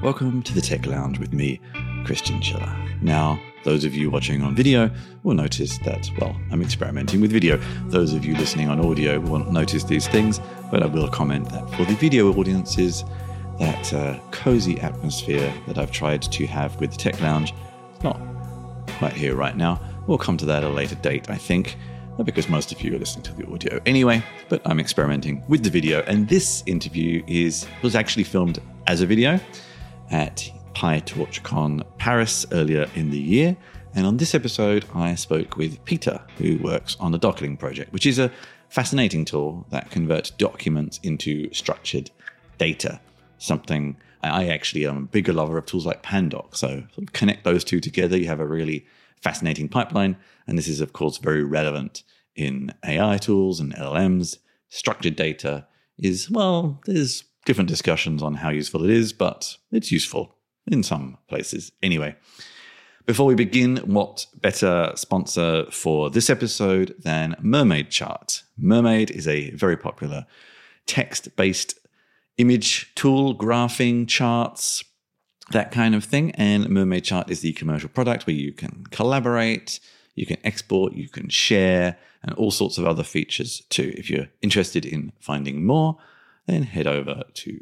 Welcome to the Tech Lounge with me, Christian Schiller. Now, those of you watching on video will notice that, well, I'm experimenting with video. Those of you listening on audio won't notice these things, but I will comment that for the video audiences, that cozy atmosphere that I've tried to have with the Tech Lounge is not quite here right now. We'll come to that at a later date, I think, because most of you are listening to the audio anyway, but I'm experimenting with the video. And this interview was actually filmed as a video at PyTorchCon Paris earlier in the year. And on this episode, I spoke with Peter, who works on the Docling project, which is a fascinating tool that converts documents into structured data. Something I actually am a bigger lover of tools like Pandoc. So sort of connect those two together, you have a really fascinating pipeline. And this is, of course, very relevant in AI tools and LLMs. Structured data is, well, there's different discussions on how useful it is, but it's useful in some places. Anyway, before we begin, what better sponsor for this episode than Mermaid Chart? Mermaid is a very popular text-based image tool, graphing, charts, that kind of thing. And Mermaid Chart is the commercial product where you can collaborate, you can export, you can share, and all sorts of other features too. If you're interested in finding more, then head over to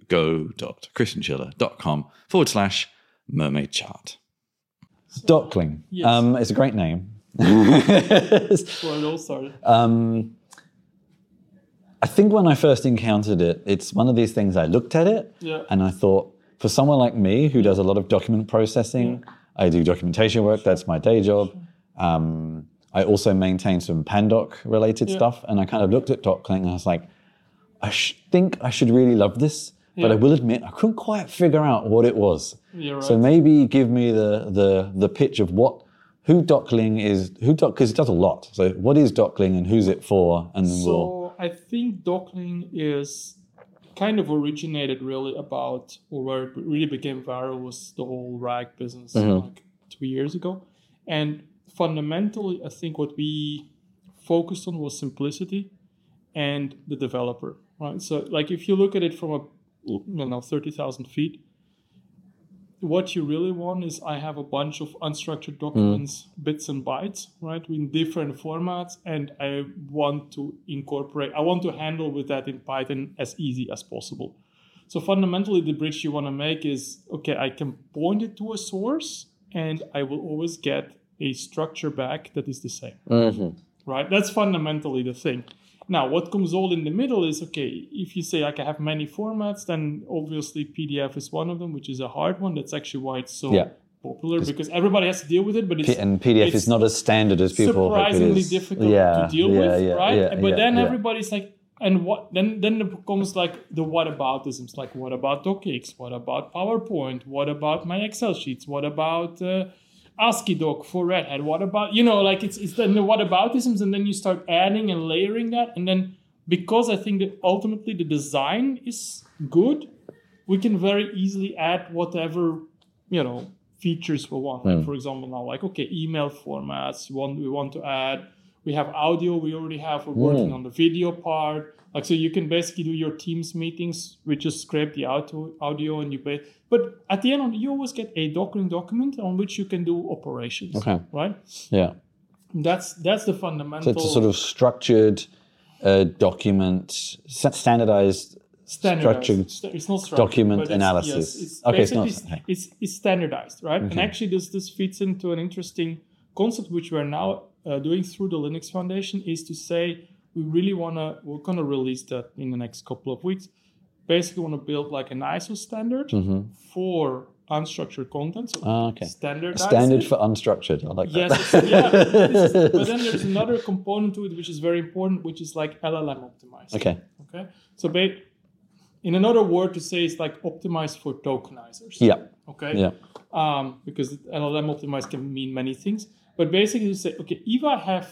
go.christianschiller.com/mermaid chart. Docling. Yes. It's a great name. That's where it all started. I think when I first encountered it, it's one of these things I looked at it and I thought, for someone like me who does a lot of document processing, I do documentation work, that's my day job. I also maintain some Pandoc related stuff, and I kind of looked at Docling and I was like, I think I should really love this, but I will admit I couldn't quite figure out what it was. You're right. So maybe give me the pitch of who Docling is, because it does a lot. So what is Docling and who's it for? And I think Docling is kind of originated really about, or where it really became viral was the whole RAG business like 2 years ago. And fundamentally, I think what we focused on was simplicity and the developer, right? So like if you look at it from 30,000 feet, what you really want is I have a bunch of unstructured documents, bits and bytes, right, in different formats, and I want to handle with that in Python as easy as possible. So fundamentally, the bridge you want to make is, okay, I can point it to a source, and I will always get a structure back that is the same, right? That's fundamentally the thing. Now, what comes all in the middle is, okay, if you say I can have many formats, then obviously PDF is one of them, which is a hard one. That's actually why it's so popular, because everybody has to deal with it. But PDF is not as standard as people hope it is. Surprisingly difficult to deal with, right? But then everybody's like, and what? Then it becomes like the whataboutisms, like what about DocX? What about PowerPoint? What about my Excel sheets? What about ASCII doc for Red Hat? What about, it's then the whataboutisms, and then you start adding and layering that. And then because I think that ultimately the design is good, we can very easily add whatever, features we want. Like for example, now email formats, we have audio, we already have, we're working on the video part. So you can basically do your Teams meetings, we just scrape the audio and you pay. But at the end, you always get a Docling document on which you can do operations. Okay. Right? Yeah. That's the fundamental. So it's a sort of structured document, standardized structured it's not structured, document analysis. It's standardized, right? Okay. And actually, this fits into an interesting concept which we're now doing through the Linux Foundation, is to say we're going to release that in the next couple of weeks. Basically, want to build like an ISO standard for unstructured content. So standard for unstructured. I like that. Yes, but then there's another component to it which is very important, which is like LLM optimized. Okay. So in another word to say, it's like optimized for tokenizers. Yeah. Okay. Yeah. Because LLM optimized can mean many things, but basically to say, okay, if I have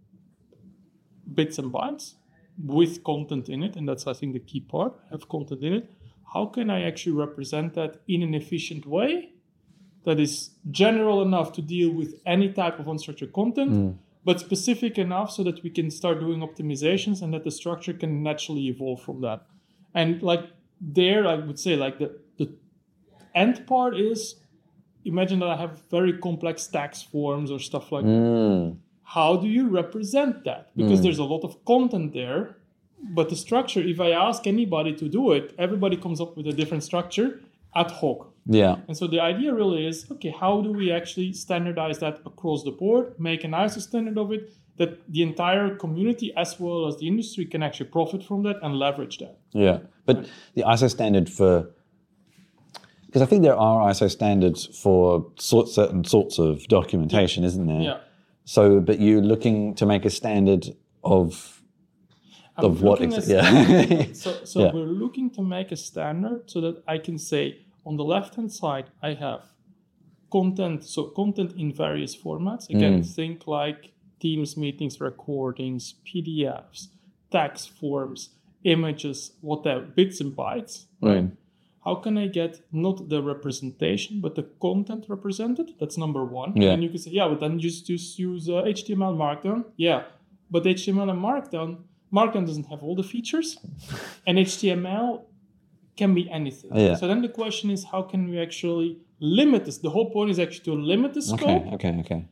bits and bytes with content in it, and that's I think the key part, have content in it, how can I actually represent that in an efficient way that is general enough to deal with any type of unstructured content, but specific enough so that we can start doing optimizations and that the structure can naturally evolve from that. And like there, I would say like the end part is, imagine that I have very complex tax forms or stuff like that. How do you represent that? Because there's a lot of content there, but the structure, if I ask anybody to do it, everybody comes up with a different structure ad hoc. Yeah. And so the idea really is, okay, how do we actually standardize that across the board, make an ISO standard of it, that the entire community as well as the industry can actually profit from that and leverage that. Yeah. But the ISO standard for, because I think there are ISO standards for certain sorts of documentation, isn't there? Yeah. So, but you're looking to make a standard of what? So we're looking to make a standard so that I can say on the left-hand side, I have content. So content in various formats. Again, think like Teams meetings, recordings, PDFs, tax forms, images, whatever, bits and bytes, right? How can I get not the representation, but the content represented? That's number one. Yeah. And you can say, yeah, but then just use HTML Markdown. Yeah, but HTML and Markdown doesn't have all the features. And HTML can be anything. Yeah. So then the question is, how can we actually limit this? The whole point is actually to limit the scope. Okay.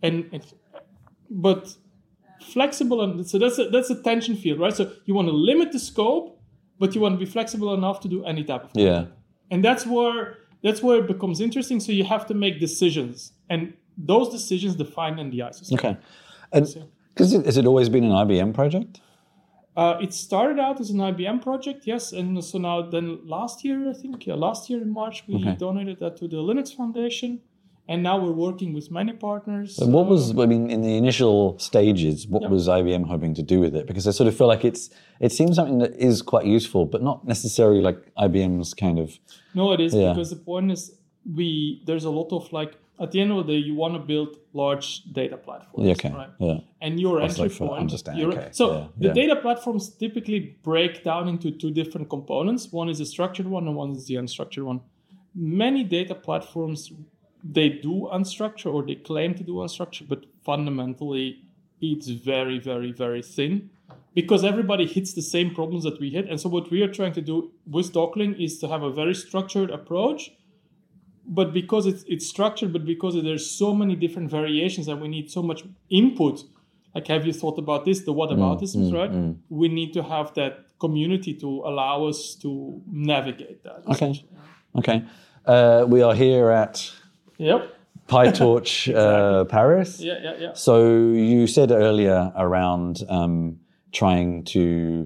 But flexible, and so that's a tension field, right? So you want to limit the scope, but you want to be flexible enough to do any type of content. And that's where it becomes interesting. So you have to make decisions, and those decisions define in the ISO standard. Okay. And because has it always been an IBM project? It started out as an IBM project, yes, and so now then last year in March we donated that to the Linux Foundation. And now we're working with many partners. And what was, in the initial stages, what was IBM hoping to do with it? Because I sort of feel like it seems something that is quite useful, but not necessarily like IBM's kind of... No, it is, because the point is there's a lot of at the end of the day, you want to build large data platforms, right? Yeah. And your entry point... The data platforms typically break down into two different components. One is the structured one and one is the unstructured one. Many data platforms... they do unstructured or they claim to do unstructured, but fundamentally it's very, very, very thin because everybody hits the same problems that we hit. And so what we are trying to do with Docling is to have a very structured approach, but because it's structured, but because there's so many different variations and we need so much input, like have you thought about this, the what about this, right? We need to have that community to allow us to navigate that. Okay. We are here at... PyTorch Paris. Yeah. So you said earlier around trying to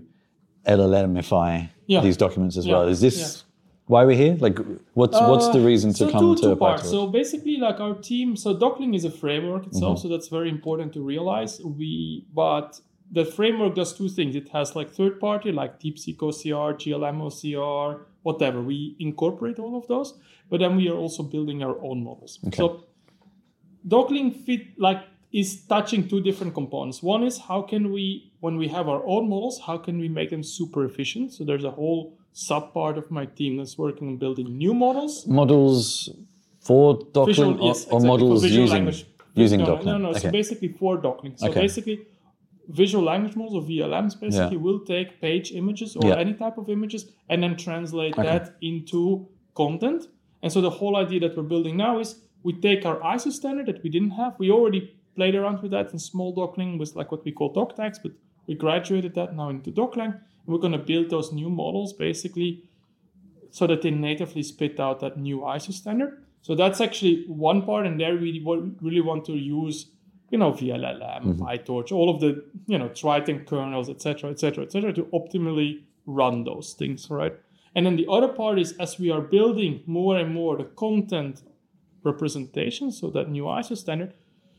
LLMify these documents as well. Is this why we're here? Like, what's the reason to come to PyTorch? So basically, like our team. So Docling is a framework itself, so that's very important to realize. But the framework does two things. It has like third party, like DeepSeek OCR, GLM OCR, whatever. We incorporate all of those. But then we are also building our own models. So Docling is touching two different components. One is how can we, when we have our own models, how can we make them super efficient? So there's a whole sub part of my team that's working on building new models. Models for Docling or models using Docling? No. So basically for Docling. So basically visual language models or VLMs basically will take page images or any type of images and then translate that into content. And so the whole idea that we're building now is we take our ISO standard that we didn't have. We already played around with that in small Docling with like what we call DocTags, but we graduated that now into Doclang. And we're going to build those new models basically so that they natively spit out that new ISO standard. So that's actually one part, and there we really want to use, VLLM, PyTorch, all of the, Triton kernels, etc., to optimally run those things, right? And then the other part is as we are building more and more the content representation, so that new ISO standard,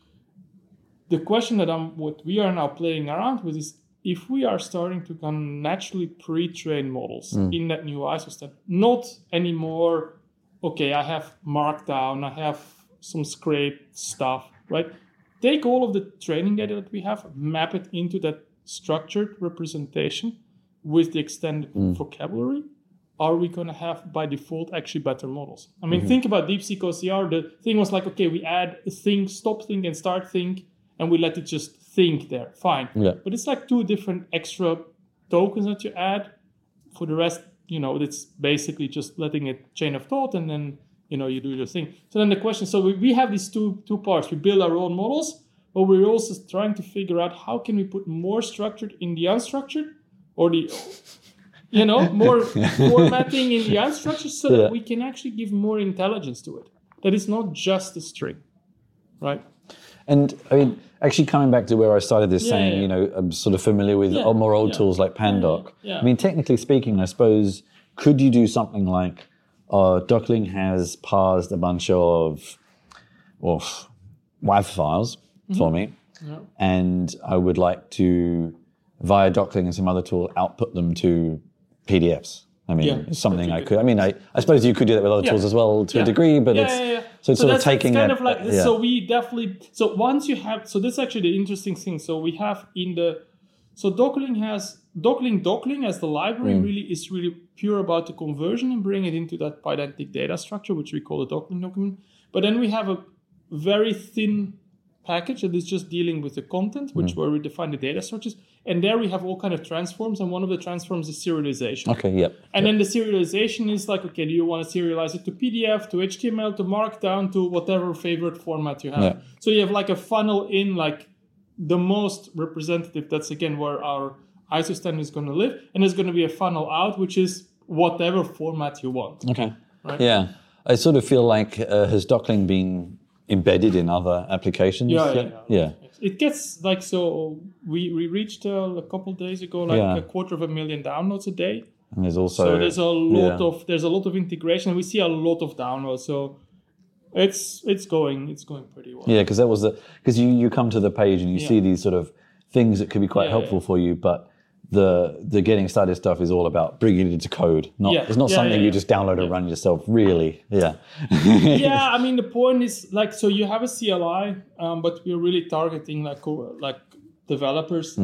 the question that what we are now playing around with is if we are starting to kind of naturally pre-train models in that new ISO standard, not anymore, okay, I have Markdown, I have some scraped stuff, right? Take all of the training data that we have, map it into that structured representation with the extended vocabulary. Are we going to have, by default, actually better models? I mean, think about DeepSeek OCR. The thing was like, okay, we add a thing, stop think, and start think, and we let it just think there. Fine. Yeah. But it's like two different extra tokens that you add. For the rest, it's basically just letting it chain of thought and then you do your thing. So then the question, so we have these two parts. We build our own models, but we're also trying to figure out how can we put more structured in the unstructured, or the, more formatting in the unstructured, so that we can actually give more intelligence to it. That is not just a string, right? And I mean, actually coming back to where I started this saying, I'm sort of familiar with more old tools like Pandoc. Yeah. I mean, technically speaking, I suppose, could you do something like Docling has parsed a bunch of WAV files for me, and I would like to, via Docling and some other tool, output them to PDFs. I mean, it's something I could. I mean, I suppose you could do that with other tools as well to a degree, but so it's sort of taking kind of like this. So we definitely. So once you have, so this is actually the interesting thing. So we have Docling as the library really is really pure about the conversion and bring it into that pydantic data structure, which we call a Docling document. But then we have a very thin package that is just dealing with the content, where we define the data structures. And there we have all kind of transforms, and one of the transforms is serialization. Okay, yep. And then the serialization is like, okay, do you want to serialize it to PDF, to HTML, to Markdown, to whatever favorite format you have? Yeah. So you have like a funnel in like the most representative. That's again where our ISO standard is going to live, and there's going to be a funnel out, which is whatever format you want. Okay. Right? Yeah, I sort of feel like has Docling been embedded in other applications? Yeah. It gets like, so we reached a couple of days ago like 250,000 downloads a day. And there's also there's a lot of integration. We see a lot of downloads. So it's going pretty well. Yeah, because that was because you come to the page and you see these sort of things that could be quite helpful for you, but the getting started stuff is all about bringing it into code. It's not something you just download and run yourself, really. Yeah. Yeah, I mean, the point is like, so you have a CLI, but we're really targeting like developers.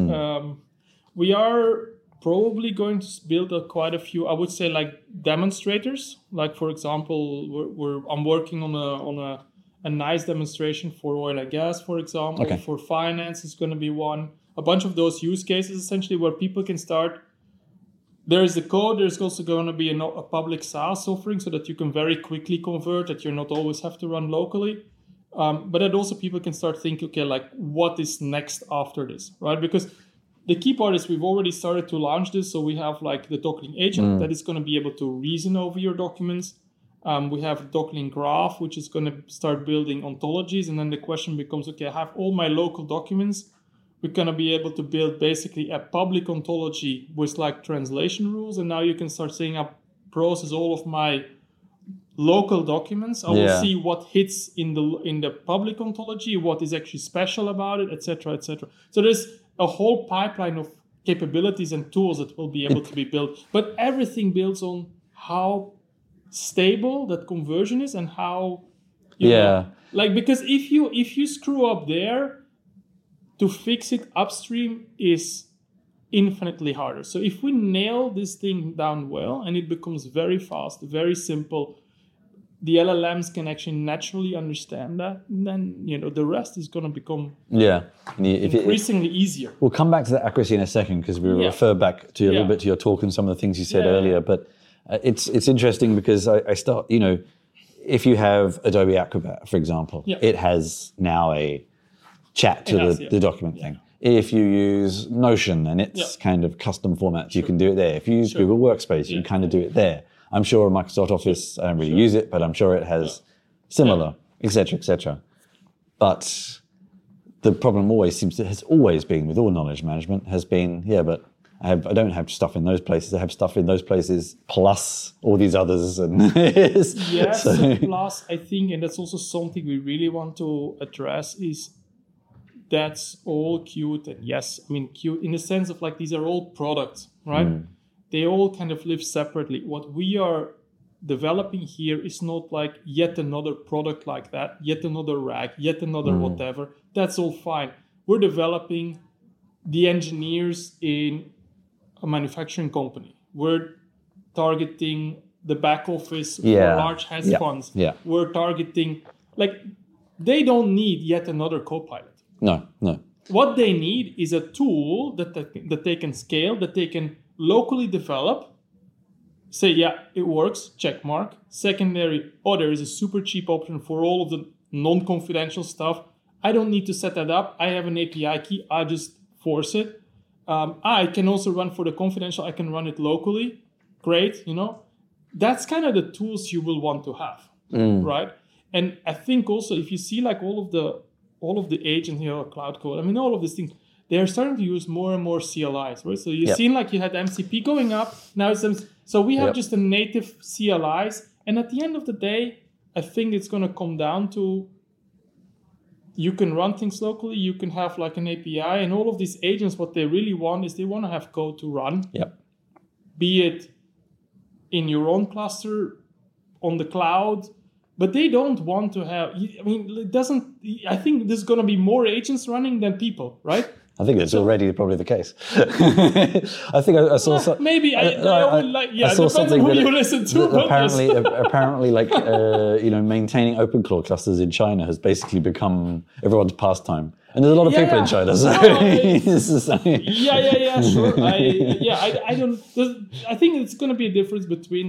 We are probably going to build quite a few, I would say, like demonstrators. Like, for example, I'm working on a nice demonstration for oil and gas, for example. Okay. For finance is going to be one. A bunch of those use cases, essentially, where people can start. There is the code. There's also going to be a public SaaS offering so that you can very quickly convert, that you not always have to run locally. But that also people can start thinking, okay, like what is next after this, right? Because the key part is we've already started to launch this. So we have like the Docling agent that is going to be able to reason over your documents. We have Docling graph, which is going to start building ontologies. And then the question becomes, okay, I have all my local documents. We're going to be able to build basically a public ontology with like translation rules. And now you can start saying, I process all of my local documents. I will see what hits in the public ontology, what is actually special about it, etc., etc. So there's a whole pipeline of capabilities and tools that will be able to be built. But everything builds on how stable that conversion is and how, you know, like, because if you screw up there, to fix it upstream is infinitely harder. So if we nail this thing down well and it becomes very fast, very simple, the LLMs can actually naturally understand that, and then the rest is going to become increasingly easier. We'll come back to that accuracy in a second because we refer back to a little bit to your talk and some of the things you said earlier. But it's interesting because I start, if you have Adobe Acrobat, for example, it has now a chat to the document thing. If you use Notion and its kind of custom formats, you can do it there. If you use Google Workspace, you can kind of do it there. I'm sure Microsoft Office, I don't really use it, but I'm sure it has similar, et cetera, But the problem has always been with all knowledge management has been, but I don't have stuff in those places. I have stuff in those places plus all these others. And plus I think, and that's also something we really want to address is that's all cute. And yes, I mean, cute in the sense of like, these are all products, right? They all kind of live separately. What we are developing here is not like yet another product like that, yet another rack, yet another whatever. That's all fine. We're developing the engineers in a manufacturing company. We're targeting the back office for large hedge funds. We're targeting, like, they don't need yet another Copilot. No. What they need is a tool that they can scale, that they can locally develop, say, yeah, it works, check mark. Secondary, there is a super cheap option for all of the non-confidential stuff. I don't need to set that up. I have an API key. I just force it. I can also run for the confidential. I can run it locally. Great, That's kind of the tools you will want to have, right? And I think also if you see like all of the agents here, Cloud Code, all of these things, they're starting to use more and more CLIs, right? So you've seen like you had MCP going up. Now so we have just a native CLIs. And at the end of the day, I think it's going to come down to you can run things locally, you can have like an API, and all of these agents, what they really want is they want to have code to run. Yep. Be it in your own cluster, on the cloud, but they don't want to have, I think there's going to be more agents running than people, right? I think that's already probably the case. I think I saw something. Maybe I saw something who you listen to. Apparently, like maintaining OpenClaw clusters in China has basically become everyone's pastime, and there's a lot of people in China. So sure. I don't. I think it's going to be a difference between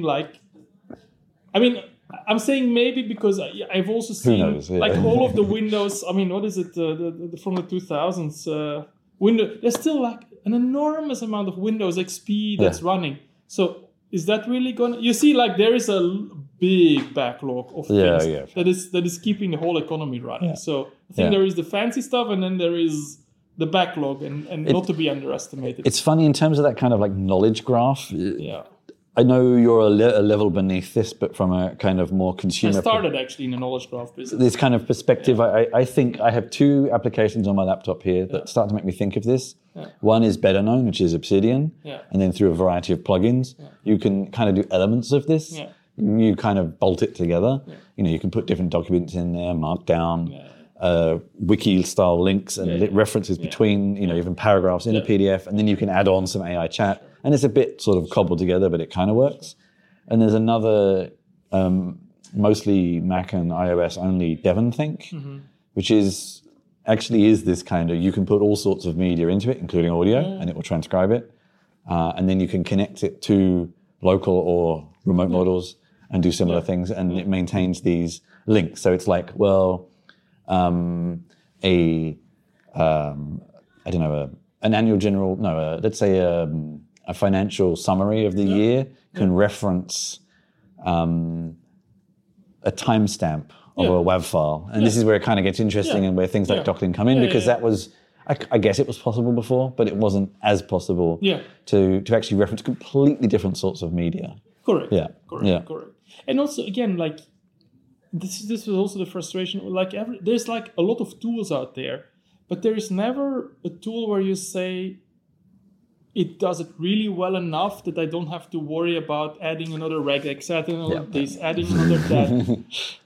I'm saying maybe because I've also seen all of the Windows. What is it from the 2000s? Windows. There's still like an enormous amount of Windows XP that's running. So is that really gonna? You see, like there is a big backlog of things that is keeping the whole economy running. Yeah. So I think there is the fancy stuff, and then there is the backlog, and not to be underestimated. It's funny in terms of that kind of like knowledge graph. Yeah. I know you're a level beneath this, but from a kind of more consumer... I started actually in a knowledge graph business. This kind of perspective, I think I have two applications on my laptop here that start to make me think of this. Yeah. One is better known, which is Obsidian. Yeah. And then through a variety of plugins, you can kind of do elements of this. Yeah. You kind of bolt it together. Yeah. You can put different documents in there, Markdown, wiki-style links and references between, even paragraphs in a PDF. And then you can add on some AI chat. And it's a bit sort of cobbled together, but it kind of works. And there's another, mostly Mac and iOS only DevonThink, which is this kind of, you can put all sorts of media into it, including audio, and it will transcribe it. And then you can connect it to local or remote models and do similar things. And it maintains these links. So it's like, an annual general, let's say a financial summary of the year can reference a timestamp of a WAV file. And this is where it kind of gets interesting and where things like Docklin come in, because that was, I guess it was possible before, but it wasn't as possible to actually reference completely different sorts of media. Correct. Yeah. Correct. And also, again, like, this was also the frustration, there's like a lot of tools out there, but there is never a tool where you say, it does it really well enough that I don't have to worry about adding another regex, adding another this, adding another that.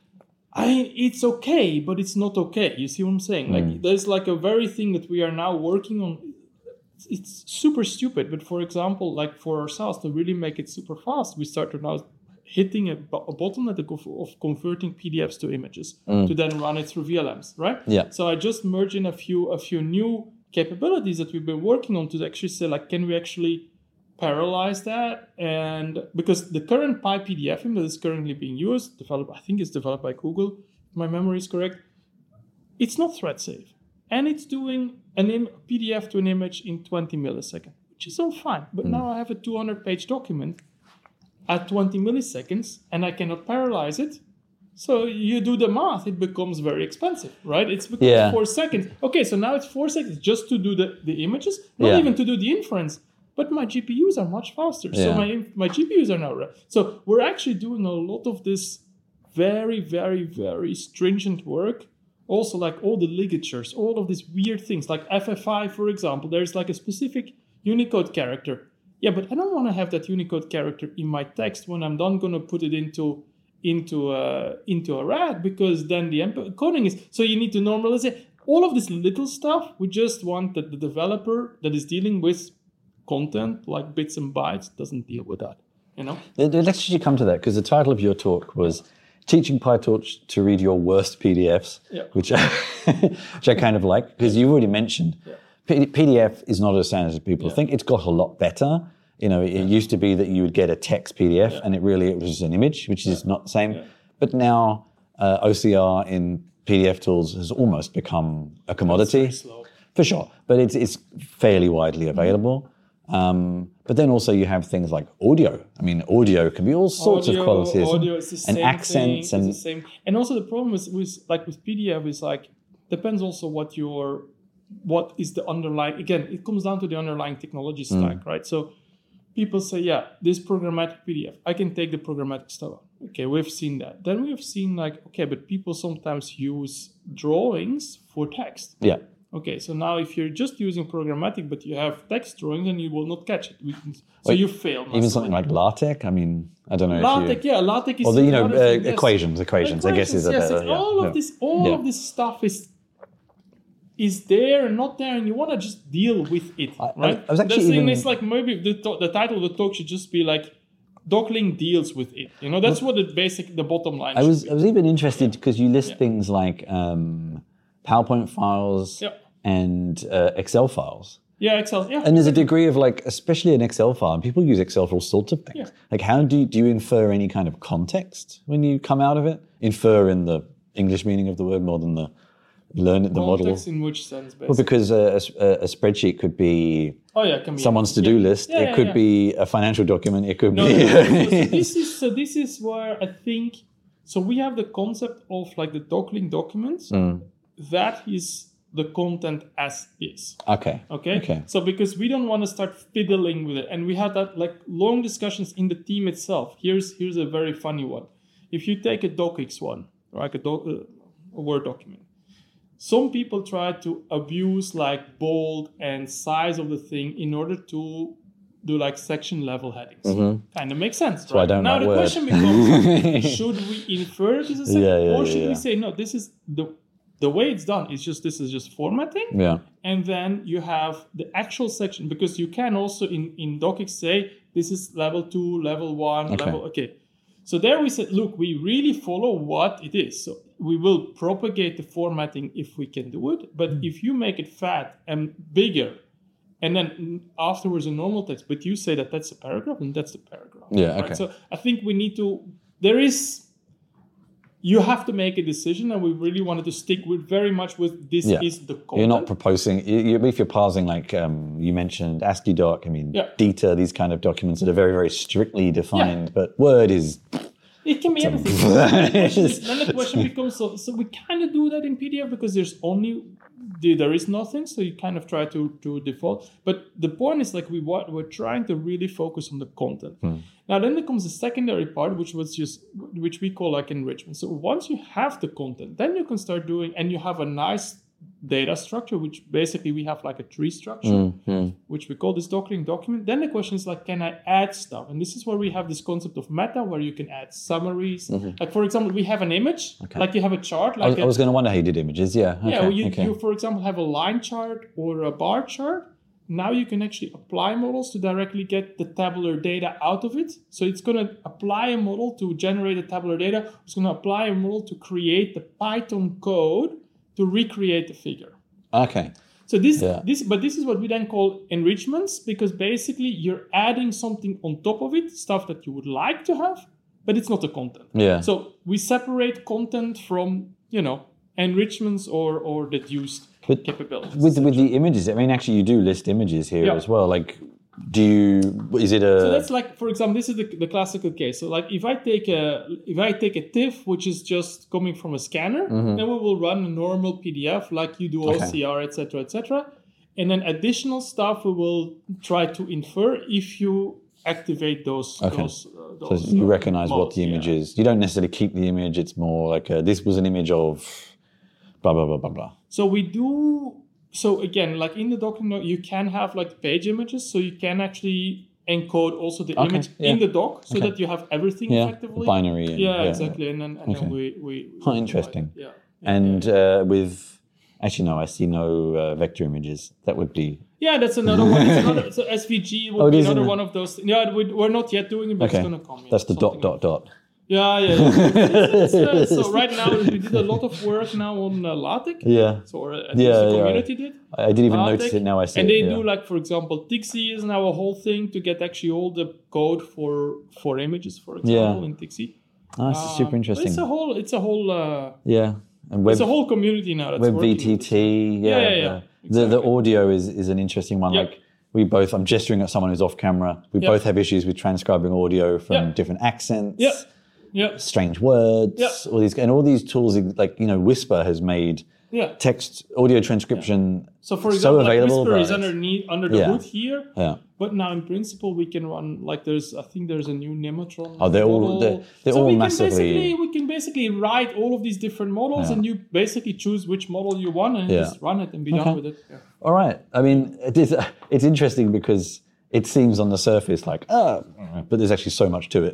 It's okay, but it's not okay. You see what I'm saying? Like there's like a very thing that we are now working on. It's super stupid, but for example, like for ourselves to really make it super fast, we started now hitting a bottleneck of converting PDFs to images to then run it through VLMs, right? Yeah. So I just merged in a few new capabilities that we've been working on to actually say, like, can we actually parallelize that? And because the current PyPDF that is currently being used, I think it's developed by Google, if my memory is correct, it's not thread safe. And it's doing a PDF to an image in 20 milliseconds, which is all fine. But now I have a 200-page document at 20 milliseconds, and I cannot parallelize it. So you do the math, it becomes very expensive, right? It's because 4 seconds. Okay, so now it's 4 seconds just to do the images, not even to do the inference. But my GPUs are much faster. So my GPUs are now right. So we're actually doing a lot of this very, very, very stringent work. Also, like all the ligatures, all of these weird things, like FFI, for example, there's like a specific Unicode character. Yeah, but I don't want to have that Unicode character in my text when I'm done going to put it into a RAG, because then the encoding is... So you need to normalize it. All of this little stuff, we just want that the developer that is dealing with content, like bits and bytes, doesn't deal with that, Let's actually come to that, because the title of your talk was Teaching PyTorch to Read Your Worst PDFs, which I kind of like, because you already mentioned PDF is not as standard as people think. It's got a lot better. It used to be that you would get a text PDF and it was an image, which is not the same. Yeah. But now OCR in PDF tools has almost become a commodity. It's very slow. For sure. But it's fairly widely available. But then also you have things like audio. I mean, audio can be all sorts of qualities. Audio is the same and accents. Thing, it's the same. And also the problem with PDF is depends also what is the underlying, again, it comes down to the underlying technology stack, right? So people say, this programmatic PDF, I can take the programmatic stuff out. Okay, we've seen that. Then we've seen but people sometimes use drawings for text. Yeah. Okay, so now if you're just using programmatic, but you have text drawings, then you will not catch it. You fail. Even something like LaTeX. I mean, I don't know. LaTeX, LaTeX is. Or equations. I guess is a better. All of this stuff is there and not there, and you want to just deal with it, right? I was actually it's like maybe the title of the talk should just be like Docklink deals with it. That's what the bottom line. I was even interested because you list things like PowerPoint files and Excel files. Yeah, Excel. Yeah. And there's a degree of especially an Excel file, and people use Excel for all sorts of things. Yeah. How do you infer any kind of context when you come out of it? Infer in the English meaning of the word more than the model. Context in which sense, basically? Well, because a spreadsheet could be someone's to-do list. It could be a financial document. It could be. This is where I think. So we have the concept of the Docklink documents. That is the content as is. Okay. So because we don't want to start fiddling with it, and we had that long discussions in the team itself. Here's a very funny one. If you take a docx one, like a Word document, some people try to abuse bold and size of the thing in order to do section level headings. Kind of makes sense, right? So I don't now the word. Question becomes: should we infer it as a section, or should we say no? This is the way it's done. This is just formatting. Yeah. And then you have the actual section, because you can also in docx say this is level 2, level 1, level. Okay. So there we said, look, we really follow what it is. So we will propagate the formatting if we can do it. But if you make it fat and bigger, and then afterwards a normal text, but you say that that's a paragraph, and that's the paragraph. Yeah, right? okay. So I think we need to, you have to make a decision, and we really wanted to stick very much with this is the content. You're not proposing, if you're parsing you mentioned ASCII doc, DITA, these kind of documents that are very, very strictly defined, but Word is... It can be everything. Then the question becomes, so we kind of do that in PDF because there is nothing, so you kind of try to default. But the point is we're trying to really focus on the content. Now then there comes the secondary part, which we call enrichment. So once you have the content, then you can start doing, and you have a nice data structure, which basically we have a tree structure, which we call this Docklink document. Then the question is can I add stuff? And this is where we have this concept of meta, where you can add summaries. For example, we have an image, you have a chart. I was going to wonder how you did images, You, for example, have a line chart or a bar chart. Now you can actually apply models to directly get the tabular data out of it. So it's going to apply a model to generate the tabular data. It's going to apply a model to create the Python code to recreate the figure. Okay. So this is what we then call enrichments, because basically you're adding something on top of it, stuff that you would like to have, but it's not the content. Yeah. So we separate content from, enrichments or deduced capabilities. With the images, I mean, actually you do list images here as well. So that's for example, this is the classical case. So if I take a TIFF, which is just coming from a scanner, then we will run a normal PDF like you do OCR, etc. And then additional stuff we will try to infer if you activate those. So you recognize models, what the image is. You don't necessarily keep the image. It's more this was an image of blah, blah, blah, blah, blah. So we do... So again, in the document, you can have page images, so you can actually encode also the image in the doc, so that you have everything effectively. Binary. Exactly. And then we interesting. With... Actually, no, I see no vector images. That would be... Yeah, that's another one. So SVG would be another one of those. Yeah, we're not yet doing it, but it's going to come. That's the ... So right now we did a lot of work now on LaTeX. Yeah. So at least the community did. I didn't even LaTeX. notice it now. I see. And they do, like, for example, Tixi is now a whole thing to get actually all the code for images, for example, in Tixi. Oh, this is super interesting. It's a whole. And web, it's a whole community now that's working. WebVTT. Exactly. The audio is an interesting one. Like we both. I'm gesturing at someone who's off camera. We both have issues with transcribing audio from different accents. Strange words, all these tools, like Whisper has made text audio transcription so for example, so available. Like Whisper is under the hood here. Yeah. But now in principle we can run, like, I think there's a new Nematron. Oh, they're all massively. We can basically write all of these different models, and you basically choose which model you want and just run it and be done with it. Yeah. All right. I mean, it's interesting because it seems on the surface like, but there's actually so much to it,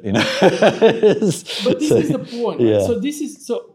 But this is the point. Right? So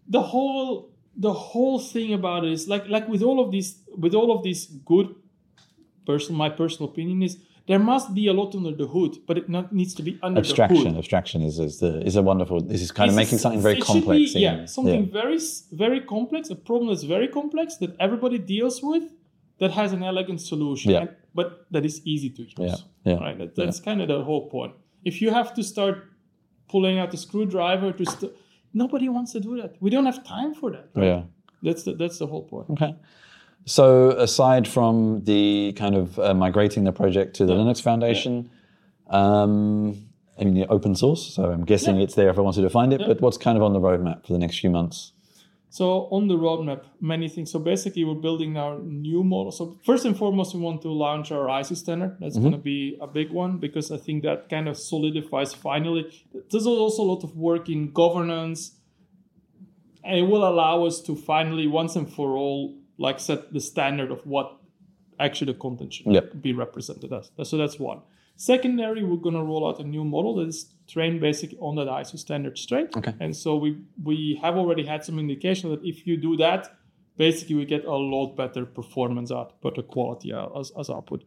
the whole thing about it is like with all of these good my personal opinion is there must be a lot under the hood, but it needs to be under the hood. Abstraction is a wonderful. This is kind of making something very complex. Something very very complex, a problem that's very complex that everybody deals with, that has an elegant solution, but that is easy to use. Right. That's kind of the whole point. If you have to start pulling out the screwdriver nobody wants to do that. We don't have time for that. Right? Yeah. That's the whole point. Okay. So aside from the kind of migrating the project to the Linux Foundation, I mean, open source, so I'm guessing it's there if I wanted to find it, but what's kind of on the roadmap for the next few months? So on the roadmap, many things. So basically we're building our new model. So first and foremost, we want to launch our ISO standard. That's going to be a big one because I think that kind of solidifies finally. There's also a lot of work in governance, and it will allow us to finally, once and for all, like set the standard of what actually the content should be represented as. So that's one. Secondary, we're going to roll out a new model that is trained basically on that ISO standard straight. Okay. And so we have already had some indication that if you do that, basically we get a lot better performance out, better quality as output.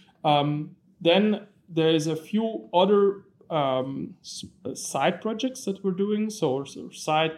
Then there's a few other side projects that we're doing. So side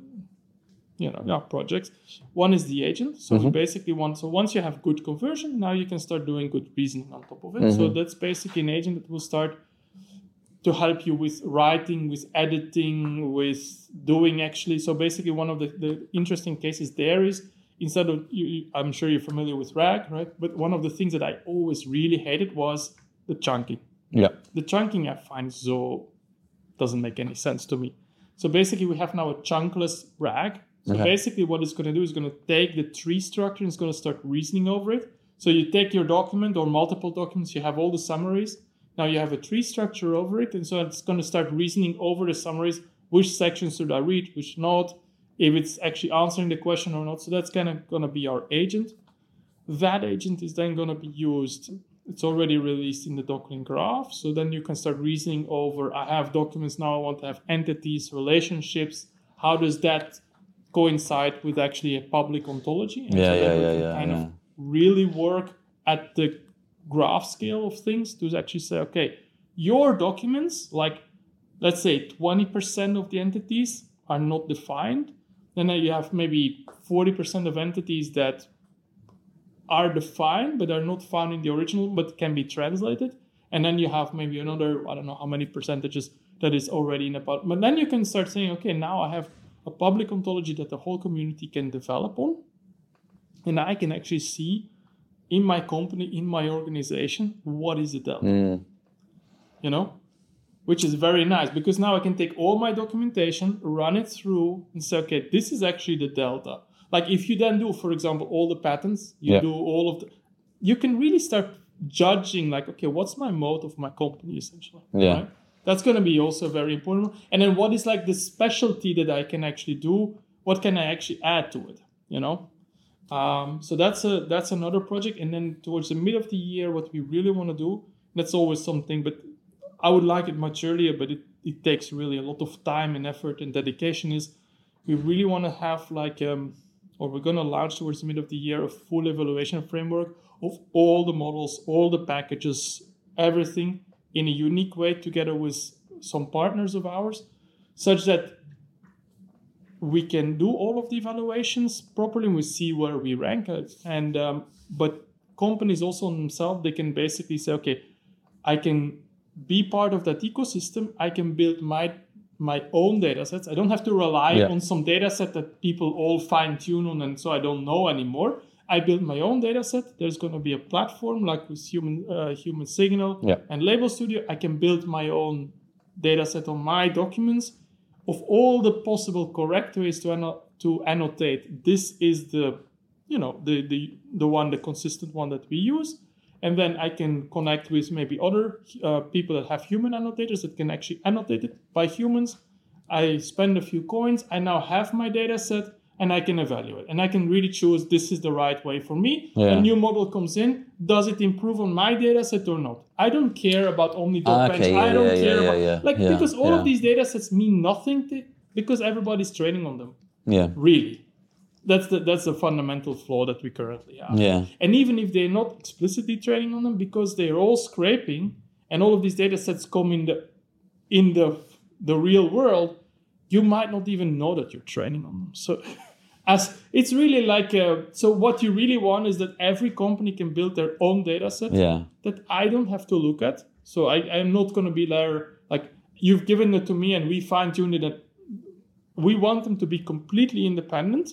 projects. One is the agent. So we basically once you have good conversion, now you can start doing good reasoning on top of it. So that's basically an agent that will start to help you with writing, with editing, with doing actually. So basically one of the interesting cases there is, instead of, I'm sure you're familiar with RAG, right? But one of the things that I always really hated was the chunking. Yeah. The chunking I find doesn't make any sense to me. So basically we have now a chunkless RAG. So basically what it's going to do is going to take the tree structure and it's going to start reasoning over it. So you take your document or multiple documents, you have all the summaries. Now you have a tree structure over it. And so it's going to start reasoning over the summaries. Which sections should I read, which not, if it's actually answering the question or not. So that's kind of going to be our agent. That agent is then going to be used. It's already released in the Docklink graph. So then you can start reasoning over, I have documents now, I want to have entities, relationships. How does that coincide with actually a public ontology? And really work at the graph scale of things to actually say, okay, your documents, like let's say 20% of the entities are not defined. Then you have maybe 40% of entities that are defined but are not found in the original but can be translated. And then you have maybe another, I don't know how many percentages that is already in a public. But then you can start saying, okay, now I have a public ontology that the whole community can develop on. And I can actually see in my company, in my organization, what is the delta? Which is very nice because now I can take all my documentation, run it through and say, okay, this is actually the delta. Like if you then do, for example, all the patents, do all of you can really start judging like, okay, what's my mode of my company essentially? Yeah. Right? That's going to be also very important. And then what is like the specialty that I can actually do? What can I actually add to it? So that's another project. And then towards the mid of the year, what we really want to do, that's always something, but I would like it much earlier, but it takes really a lot of time and effort and dedication, is we really want to have or we're going to launch towards the mid of the year a full evaluation framework of all the models, all the packages, everything in a unique way together with some partners of ours. such that we can do all of the evaluations properly and we see where we rank at. And but companies also themselves, they can basically say, okay, I can be part of that ecosystem. I can build my own data sets. I don't have to rely on some data set that people all fine tune on, and so I don't know anymore. I build my own data set. There's going to be a platform like with Human Signal and Label Studio. I can build my own data set on my documents of all the possible correct ways to annotate. This is the consistent one that we use. And then I can connect with maybe other people that have human annotators that can actually annotate it by humans. I spend a few coins. I now have my data set and I can evaluate. And I can really choose this is the right way for me. Yeah. A new model comes in. Does it improve on my data set or not? I don't care about OmniDocBench. I don't care about because all of these data sets mean nothing because everybody's training on them. Yeah. Really. That's the fundamental flaw that we currently have. Yeah. And even if they're not explicitly training on them, because they're all scraping and all of these data sets come in the real world, you might not even know that you're training on them. So as it's really like so what you really want is that every company can build their own data set that I don't have to look at. So I'm not going to be there like you've given it to me and we fine-tuned it. That we want them to be completely independent.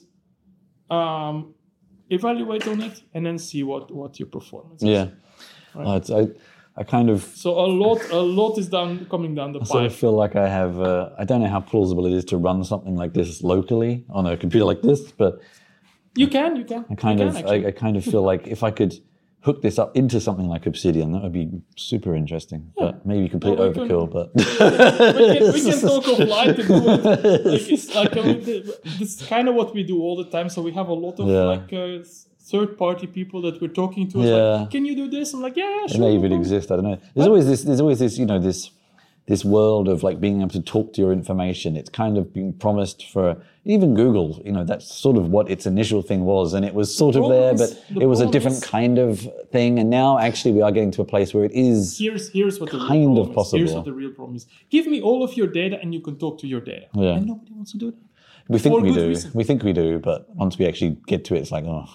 Evaluate on it and then see what your performance is. Yeah, right. I kind of so a lot is coming down the pipe. I sort of feel like I have. I don't know how plausible it is to run something like this locally on a computer like this, but you can. I kind of feel like if I could hook this up into something like Obsidian, that would be super interesting. Yeah. But maybe complete overkill. But we can talk offline to do it. Like, it's like this is kind of what we do all the time. So we have a lot of third-party people that we're talking to. Like, can you do this? I'm like, yeah, sure. It may even exist. I don't know. There's always this this world of like being able to talk to your information. It's kind of been promised for even Google, that's sort of what its initial thing was. And it was sort of there, but it was a different kind of thing. And now actually we are getting to a place where it is here's what kind of possible. Here's what the real problem is. Give me all of your data and you can talk to your data. Yeah. And nobody wants to do that. We think we do. Reason. We think we do, but once we actually get to it, it's like, oh.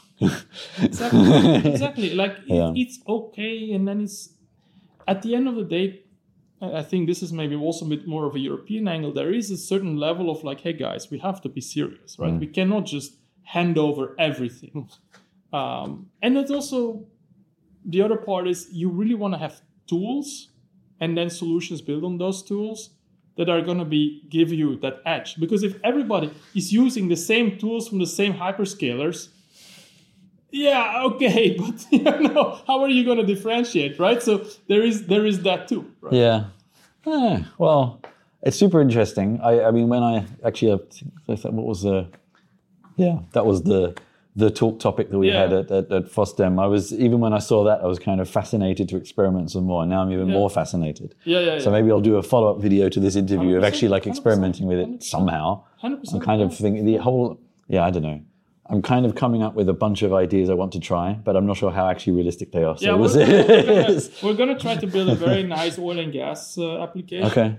Exactly. Like, it's okay. And then it's, at the end of the day, I think this is maybe also a bit more of a European angle. There is a certain level of like, hey guys, we have to be serious, right? We cannot just hand over everything. And it's also, the other part is you really want to have tools and then solutions built on those tools that are going to give you that edge. Because if everybody is using the same tools from the same hyperscalers, yeah, okay, but how are you going to differentiate, right? So there is that too, right? Yeah. Well, it's super interesting. I mean, when I actually, I thought, what was that was the talk topic that we had at FOSDEM. Even when I saw that, I was kind of fascinated to experiment some more. And now I'm even more fascinated. So maybe I'll do a follow-up video to this interview of actually like experimenting with it somehow. 100%. I'm kind of thinking the whole, I don't know. I'm kind of coming up with a bunch of ideas I want to try, but I'm not sure how actually realistic they are. So we're going to try to build a very nice oil and gas application. Okay.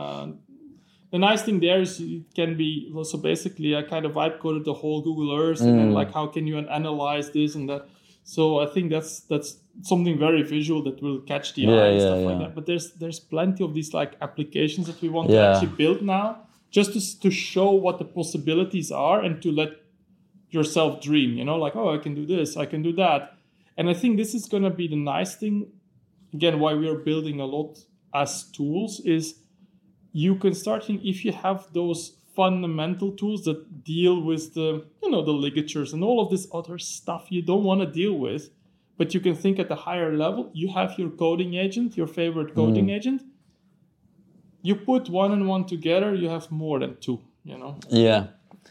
The nice thing there is it can be also basically I kind of vibe coded the whole Google Earth and then like how can you analyze this and that. So I think that's something very visual that will catch the eye and stuff like that. But there's plenty of these like applications that we want to actually build now, just to show what the possibilities are and to let yourself dream, like, oh, I can do this, I can do that. And I think this is going to be the nice thing, again, why we are building a lot as tools is you can start thinking if you have those fundamental tools that deal with the ligatures and all of this other stuff you don't want to deal with, but you can think at a higher level. You have your coding agent, your favorite coding agent. You put one and one together, you have more than two, Yeah.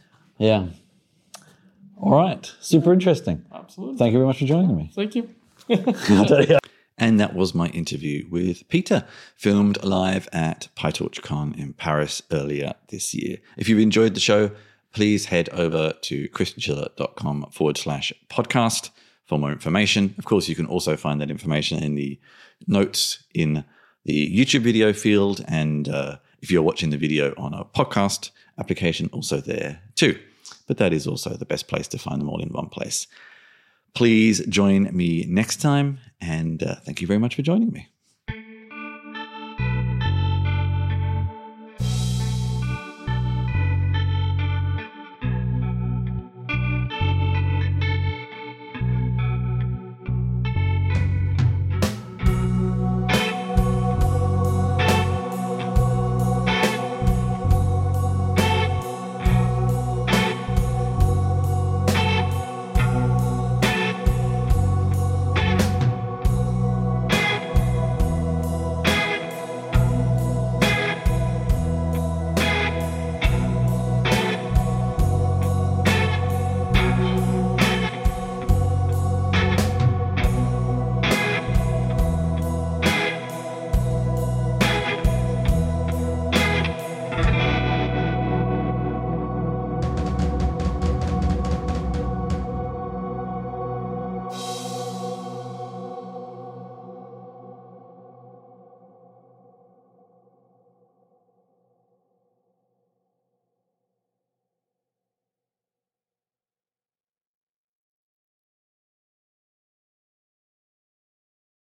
All right. Super interesting. Absolutely. Thank you very much for joining me. Thank you. And that was my interview with Peter, filmed live at PyTorchCon in Paris earlier this year. If you've enjoyed the show, please head over to christianschiller.com/podcast for more information. Of course, you can also find that information in the notes in the YouTube video field and If you're watching the video on a podcast application, also there too. But that is also the best place to find them all in one place. Please join me next time, and thank you very much for joining me.